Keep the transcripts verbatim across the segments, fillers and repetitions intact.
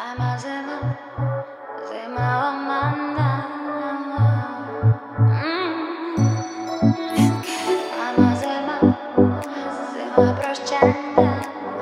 Мама зима, зима омана. Мама зима, зима прощання.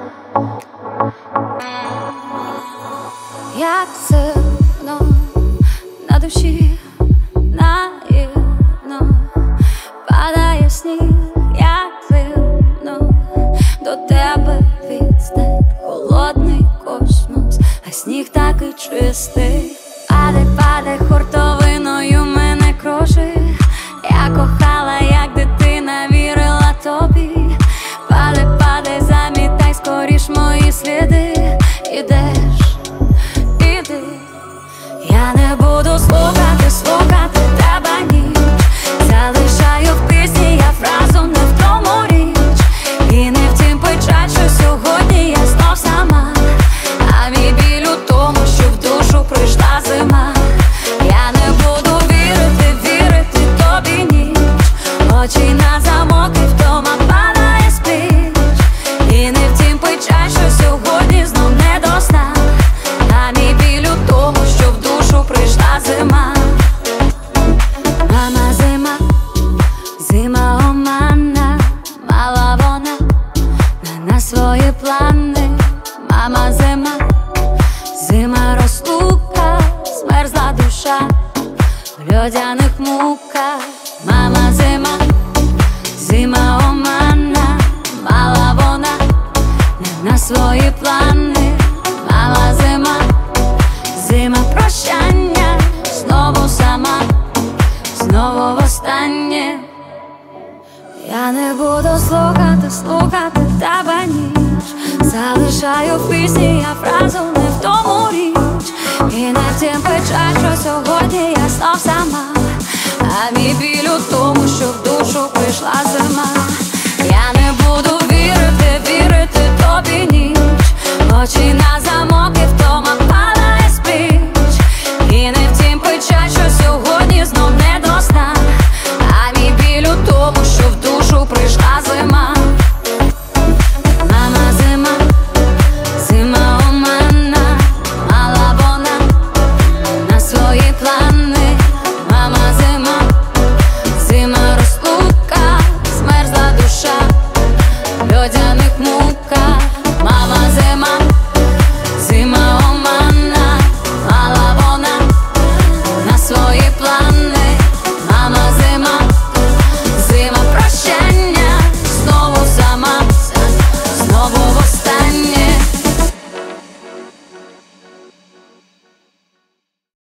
Як сильно на душі наївно падає сніг, як вільно до тебе відстань холодний космос, а сніг такий чистий. Падай, падай, хуртовиною мене кружи. Я кохала, як дитина, вірила тобі. Падай, падай, замітай скоріш мої сліди. Ідеш, іди. Я не буду слухати, слухати тебе ніч. Залишаю в пісні я фразу, не в тому річ. І не в тім печаль, що сьогодні я знов сама. А мій біль у тому, що в душу прийшла зима. Я не буду вірити, вірити тобі ніч. Очі на замок і вдома падає спіч. І не в тім печаль, що сьогодні знов не до сна. А мій біль у тому, що в душу прийшла зима. Мама зима, зима омана. Мала вона на нас свої плани. Мама зима, зима розлука. Змерзла душа в льодяних муках. Мама зима, зима омана. Мала вона на нас свої плани. Мама зима, зима прощання. Знову сама, знову востаннє. Я не буду слухати, слухати тебе ніч. Залишаю в пісні я фразу, не в тому річ. І не в тім печаль, що сьогодні я знов сама. А мій біль